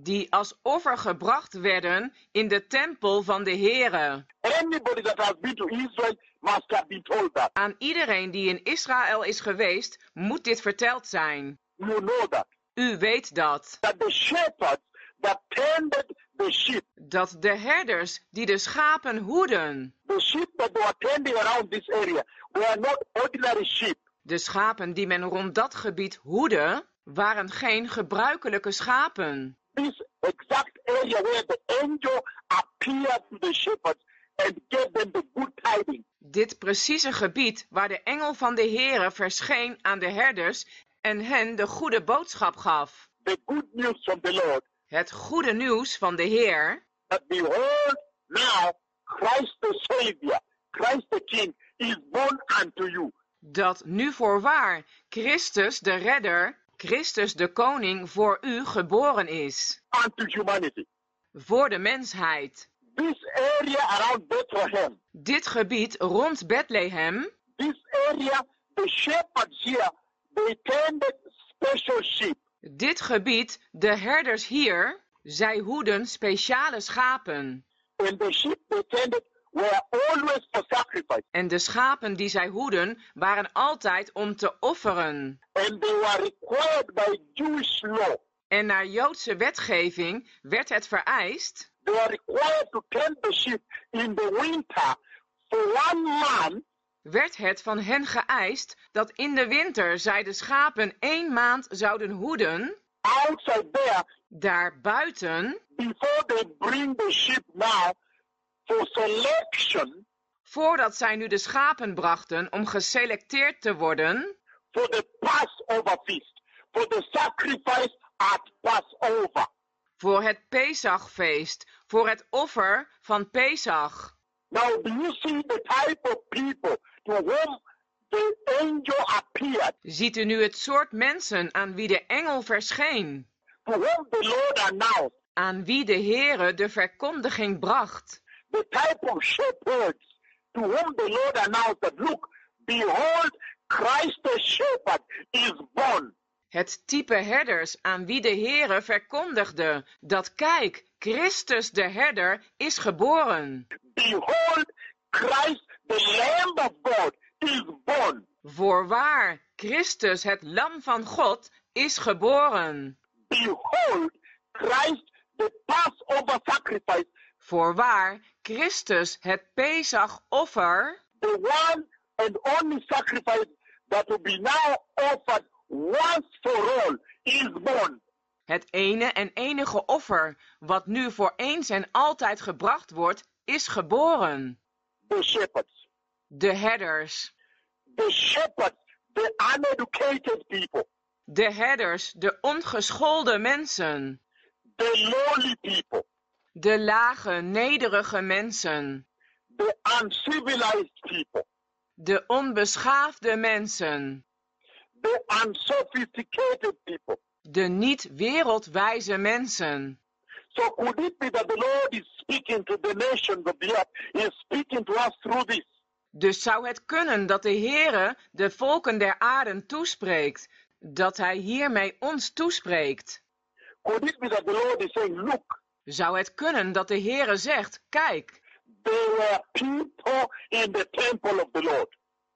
die als offer gebracht werden in de tempel van de Heere. Anybody that has been to Israel must have been told that. Aan iedereen die in Israël is geweest, moet dit verteld zijn. You know that. U weet dat. That the shepherds that tended the sheep, Dat de herders die de schapen hoeden, the sheep that they were tending around this area, were not ordinary sheep. de schapen die men rond dat gebied hoedde, waren geen gebruikelijke schapen. This exact area where the angel appeared to the shepherds and gave them the good tidings. Dit precieze gebied waar de engel van de Heere verscheen aan de herders en hen de goede boodschap gaf. The good news from the Lord, Het goede nieuws van de Heer, that behold, now Christ the Savior, Christ the King, is born unto you. dat nu voorwaar Christus de redder, Christus de koning voor u geboren is. Unto humanity. Voor de mensheid. This area around Bethlehem, Dit gebied rond Bethlehem, this area, the shepherds here, they tended special sheep. dit gebied, de herders hier, zij hoeden speciale schapen. And the sheep they tended were always for sacrifice. En de schapen die zij hoeden waren altijd om te offeren. And they were required by Jewish law. En naar Joodse wetgeving werd het vereist. They were required to tend the sheep in the winter for 1 month. Werd het van hen geëist dat in de winter zij de schapen 1 maand zouden hoeden, Outside there, daar buiten, before they bring the sheep now for selection voordat zij nu de schapen brachten om geselecteerd te worden, for the Passover feast, for the sacrifice at Passover. voor het Pesachfeest, voor het offer van Pesach. Now, do you see the type of people to whom the angel appeared, Ziet u nu het soort mensen aan wie de engel verscheen, to whom the Lord announced, aan wie de Heere de verkondiging bracht? the type of shepherds to whom the Lord announced that, look, behold, Christ the shepherd is born. Het type herders aan wie de Heere verkondigde dat kijk, Christus de herder is geboren. Behold, Christ the Lamb of God is born. Voorwaar, Christus het lam van God is geboren. Behold, Christ the Passover sacrifice, Voorwaar, Christus het Pesachoffer, the one and only sacrifice that will be now offered once for all, is born. het ene en enige offer wat nu voor eens en altijd gebracht wordt, is geboren. The shepherds. De herders. The shepherds, the uneducated people, De herders, de ongeschoolde mensen. the lowly people, De lage, nederige mensen. the uncivilized people, De onbeschaafde mensen. the unsophisticated people. De niet wereldwijze mensen. So could it be that the Lord is speaking to the nations of the earth? He is speaking to us through this. Dus zou het kunnen dat de Heere de volken der aarde toespreekt, dat hij hiermee ons toespreekt? Could it be that the Lord is saying, look, Zou het kunnen dat de Heere zegt, kijk, there were people in the temple of the Lord,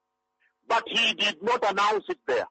but he did not announce it there.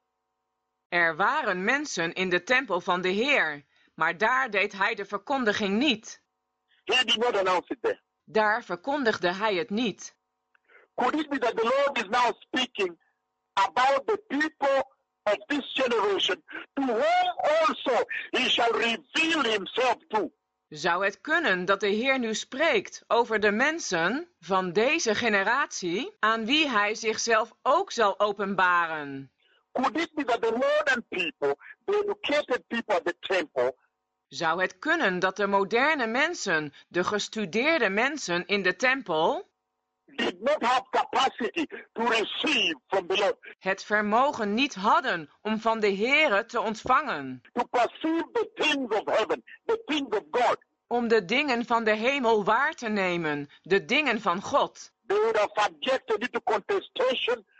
er waren mensen in de tempel van de Heer, maar daar deed hij de verkondiging niet. He did not announce it there. Daar verkondigde hij het niet. Could it be that the Lord is now speaking about the people of this generation, to whom also he shall reveal himself to? Zou het kunnen dat de Heer nu spreekt over de mensen van deze generatie, aan wie hij zichzelf ook zal openbaren? Could it be that the modern people, the educated people at the temple, Zou het kunnen dat de moderne mensen, de gestudeerde mensen in de tempel, did not have capacity to receive from the Lord, het vermogen niet hadden om van de Heere te ontvangen, to perceive the things of heaven, the things of God? om de dingen van de hemel waar te nemen, de dingen van God? They would have subjected it to contestation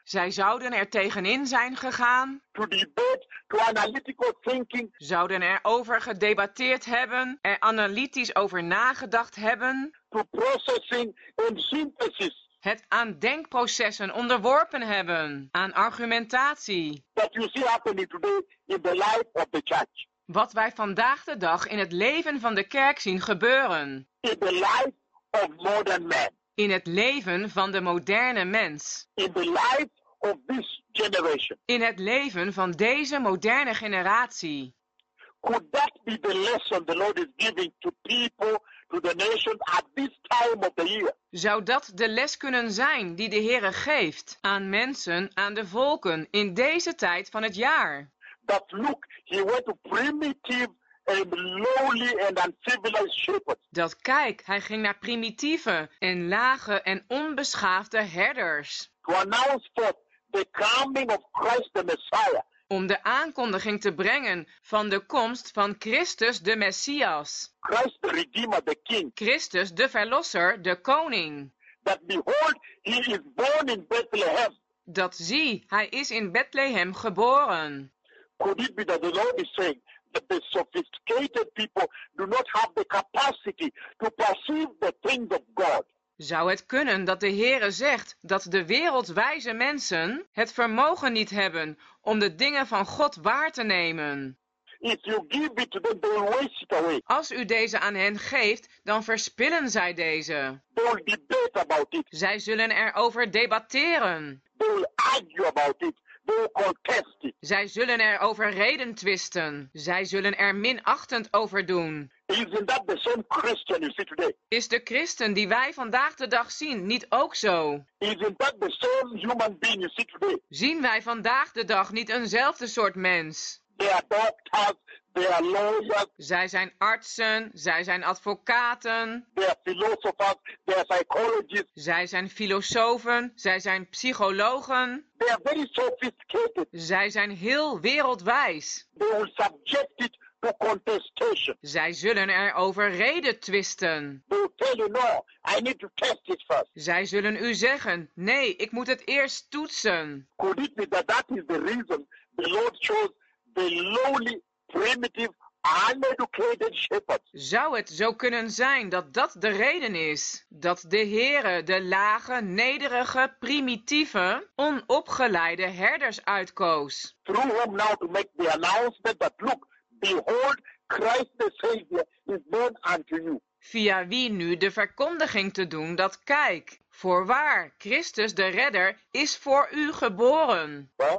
Zij zouden er tegenin zijn gegaan, to debate, to analytical thinking, zouden erover gedebatteerd hebben, er analytisch over nagedacht hebben, to processing and synthesis het aan denkprocessen onderworpen hebben, aan argumentatie. that you see happening today in the life of the church, Wat wij vandaag de dag in het leven van de kerk zien gebeuren. in the life of modern man, In het leven van de moderne mens. in the life of this generation. In het leven van deze moderne generatie. Could that be the lesson the Lord is giving to people, to the nations at this time of the year? Zou dat de les kunnen zijn die de Heere geeft aan mensen, aan de volken in deze tijd van het jaar? That look, he went to primitive and lowly and uncivilized shepherds. Dat kijk, hij ging naar primitieve en lage en onbeschaafde herders. To announce forth the coming of Christ the Messiah. Om de aankondiging te brengen van de komst van Christus de Messias. Christ the Redeemer, the King. Christus de Verlosser, de Koning. That behold, he is born in Bethlehem. Dat zie, hij is in Bethlehem geboren. Could it be that the Lord is saying that the sophisticated people do not have the capacity to perceive the things of God? Zou het kunnen dat de Heere zegt dat de wereldwijze mensen het vermogen niet hebben om de dingen van God waar te nemen? If you give it to them, they will waste it away. Als u deze aan hen geeft, dan verspillen zij deze. They will debate about it. Zij zullen erover debatteren. They will argue about it. They will contest it. Zij zullen erover reden twisten. Zij zullen er minachtend over doen. Isn't that the same Christian you see today? Is de christen die wij vandaag de dag zien niet ook zo? Isn't that the same human being you see today? Zien wij vandaag de dag niet eenzelfde soort mens? They are doctors, they are lawyers, Zij zijn artsen, zij zijn advocaten, they are philosophers, they are psychologists. zij zijn filosofen, zij zijn psychologen. They are very sophisticated. Zij zijn heel wereldwijs. They will subject it to contestation. Zij zullen erover reden twisten. They will tell you, no, I need to test it first. Zij zullen u zeggen, nee, ik moet het eerst toetsen. Could it be that that is the reason the Lord chose the lowly, primitive, uneducated shepherds? Zou het zo kunnen zijn dat dat de reden is? Dat de Heere de lage, nederige, primitieve, onopgeleide herders uitkoos? Through whom now to make the announcement that, look, behold, Christ the Savior is born unto you. Via wie nu de verkondiging te doen dat kijk, voorwaar, Christus de redder is voor u geboren. Well,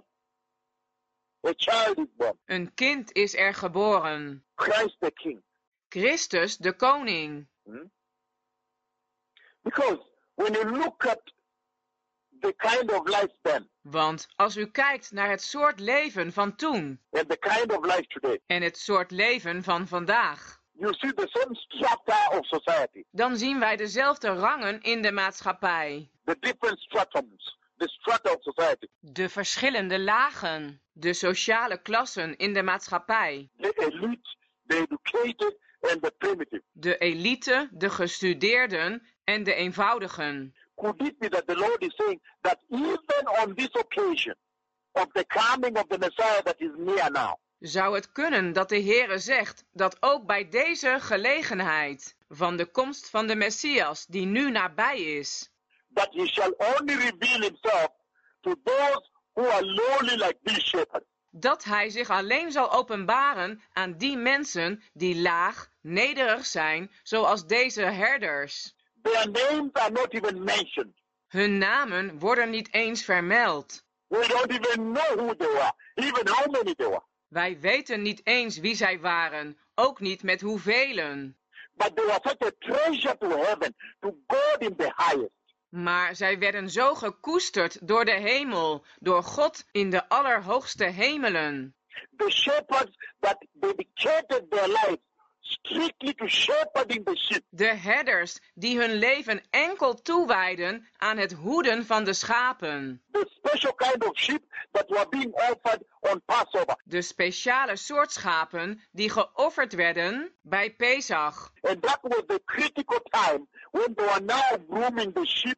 a child is born. Een kind is er geboren. Christ the King. Christus de koning. Because when you look at the kind of life then Want als u kijkt naar het soort leven van toen and the kind of life today, en het soort leven van vandaag, you see the same strata of society, dan zien wij dezelfde rangen in de maatschappij. the different stratums, the strata of society, De verschillende lagen, de sociale klassen in de maatschappij. the elite, the educated, and the primitive. De elite, de gestudeerden en de eenvoudigen. Could it be that the Lord is saying that even on this occasion of the coming of the Messiah that is near now, Zou het kunnen dat de Heere zegt dat ook bij deze gelegenheid van de komst van de Messias die nu nabij is, that he shall only reveal himself to those who are lowly like these shepherds? dat hij zich alleen zal openbaren aan die mensen die laag, nederig zijn, zoals deze herders. Their names are not even mentioned. Hun namen worden niet eens vermeld. We don't even know who they were, even how many they were. Wij weten niet eens wie zij waren, ook niet met hoevelen. But they were such a treasure to heaven, to God in the highest. Maar zij werden zo gekoesterd door de hemel, door God in de allerhoogste hemelen. The shepherds that dedicated their lives strictly to shepherding the sheep. De herders die hun leven enkel toewijden aan het hoeden van de schapen. The special kind of sheep that were being offered on Passover. De speciale soort schapen die geofferd werden bij Pesach. And that was the critical time when they were now grooming the sheep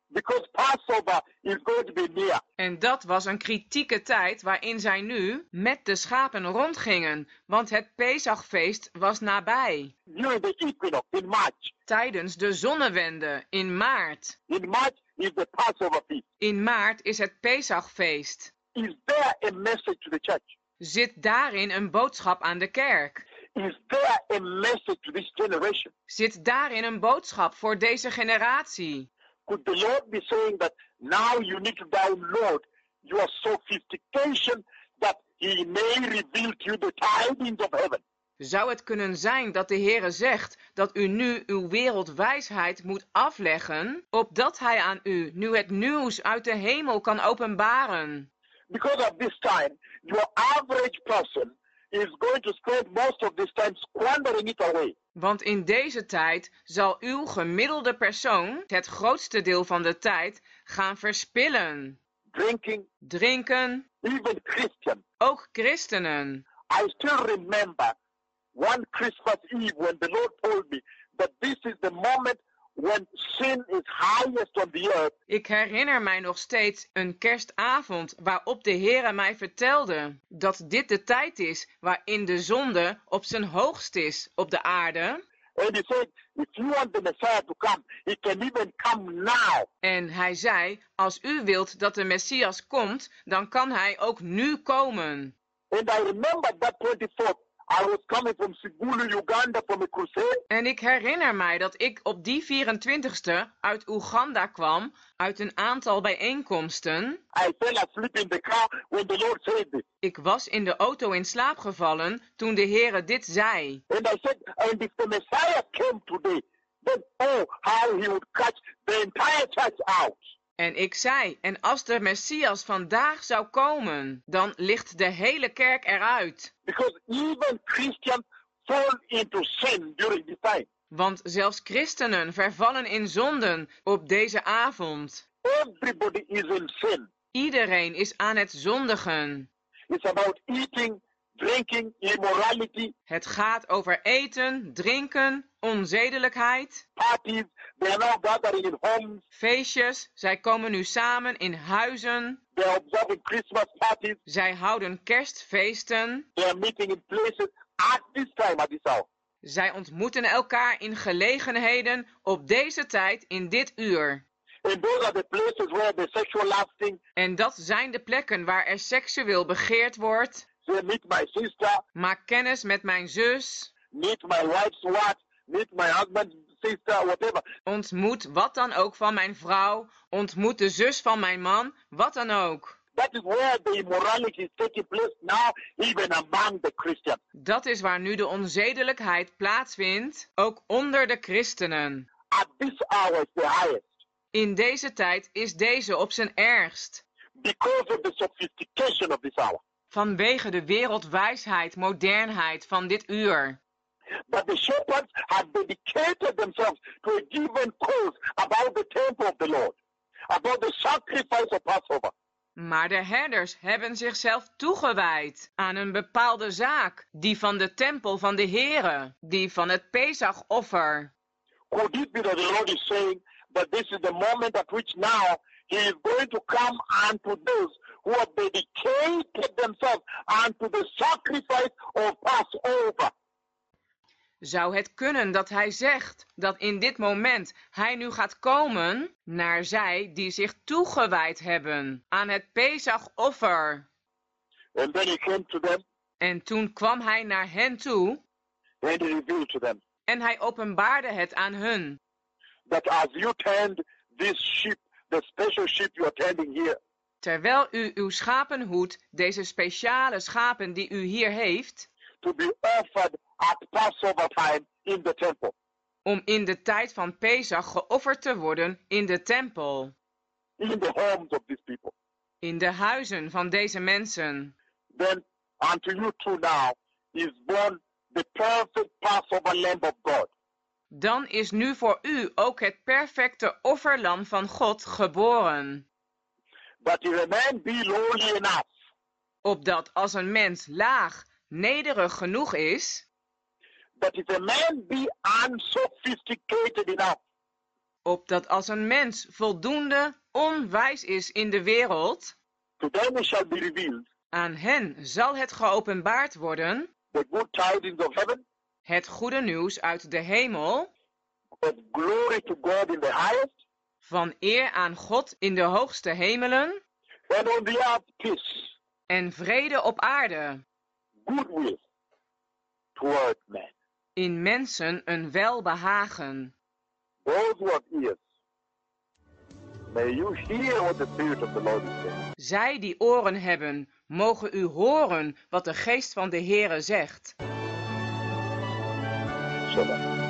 because Passover is going to be near. En dat was een kritieke tijd waarin zij nu met de schapen rondgingen, want het Pesachfeest was nabij. During the equinox in March. Tijdens de zonnewende in maart. In March is the Passover feast. In maart is het Pesachfeest. Is there a message to the church? Zit daarin een boodschap aan de kerk? Is there a message to this generation? Zit daarin een boodschap voor deze generatie? Could the Lord be saying that now you need to download your sophistication that He may reveal to you the tidings of heaven? Zou het kunnen zijn dat de Heere zegt dat u nu uw wereldwijsheid moet afleggen, opdat Hij aan u nu het nieuws uit de hemel kan openbaren? Because of this time, your average person is going to spend most of this time squandering it away. Want in deze tijd zal uw gemiddelde persoon het grootste deel van de tijd gaan verspillen. Drinking, drinken, even Christian. ook christenen. I still remember one Christmas Eve when the Lord told me that this is the moment when sin is highest on the earth. Ik herinner mij nog steeds een kerstavond waarop de Heere mij vertelde dat dit de tijd is waarin de zonde op zijn hoogst is op de aarde. And he said, if you want the Messiah to come, he can even come now. En hij zei, als u wilt dat de Messias komt, dan kan hij ook nu komen. And I remember that 24th, I was coming from Sigulu, Uganda, from a crusade. En ik herinner mij dat ik op die 24ste uit Oeganda kwam, uit een aantal bijeenkomsten. I fell asleep in the car when the Lord said this. Ik was in de auto in slaap gevallen toen de Heere dit zei. And I said, and if the Messiah came today, then oh, how he would catch the entire church out. En ik zei, en als de Messias vandaag zou komen, dan ligt de hele kerk eruit. Because even Christians fall into sin during this time. Want zelfs christenen vervallen in zonden op deze avond. Everybody is in sin. Iedereen is aan het zondigen. It's about eating, drinking, immorality, Het gaat over eten, drinken, onzedelijkheid, parties. They are now gathering in homes. feestjes. Zij komen nu samen in huizen. They are observing Christmas parties. Zij houden kerstfeesten. They are meeting in places at this time, at this hour. Zij ontmoeten elkaar in gelegenheden op deze tijd in dit uur. And those are the places where the sexual lasting. En dat zijn de plekken waar er seksueel begeerd wordt. Say, meet my sister, Maak kennis met mijn zus. meet my wife's wife, meet my husband's sister, whatever. Ontmoet wat dan ook van mijn vrouw. Ontmoet de zus van mijn man. Wat dan ook. That is where the immorality is taking place now, even among the Christians. Dat is waar nu de onzedelijkheid plaatsvindt. Ook onder de christenen. At this hour is the highest. In deze tijd is deze op zijn ergst. Because of the sophistication of this hour. Vanwege de wereldwijsheid, modernheid van dit uur. But the shepherds have dedicated themselves to a given cause about the temple of the Lord, about the sacrifice of Passover. Maar de herders hebben zichzelf toegewijd aan een bepaalde zaak, die van de tempel van de Heere, die van het Pesachoffer. Could it be that the Lord is saying that this is the moment at which now He is going to come unto those who have dedicated themselves unto the sacrifice of Passover? Zou het kunnen dat hij zegt dat in dit moment hij nu gaat komen naar zij die zich toegewijd hebben aan het Pesachoffer? And then He came to them En toen kwam hij naar hen toe and He revealed to them en hij openbaarde het aan hun. that as you tend this sheep, the special sheep you are tending here, Terwijl u uw schapen hoedt, deze speciale schapen die u hier heeft, to be offered at Passover time in the temple. om in de tijd van Pesach geofferd te worden in de tempel, In the homes of these people. in de huizen van deze mensen. Then unto you too now is born the perfect Passover Lamb of God. Dan is nu voor u ook het perfecte offerlam van God geboren. But if a man be lowly enough, Opdat als een mens laag, nederig genoeg is, that if a man be unsophisticated enough, opdat als een mens voldoende onwijs is in de wereld, to them it shall be revealed aan hen zal het geopenbaard worden, the good tidings of heaven, het goede nieuws uit de hemel, of glory to God in the highest, van eer aan God in de hoogste hemelen and on the earth peace, en vrede op aarde, goodwill toward men. in mensen een welbehagen. Those who have ears, may you hear what the Spirit of the Lord is saying. Zij die oren hebben, mogen u horen wat de geest van de Heere zegt. Shalom.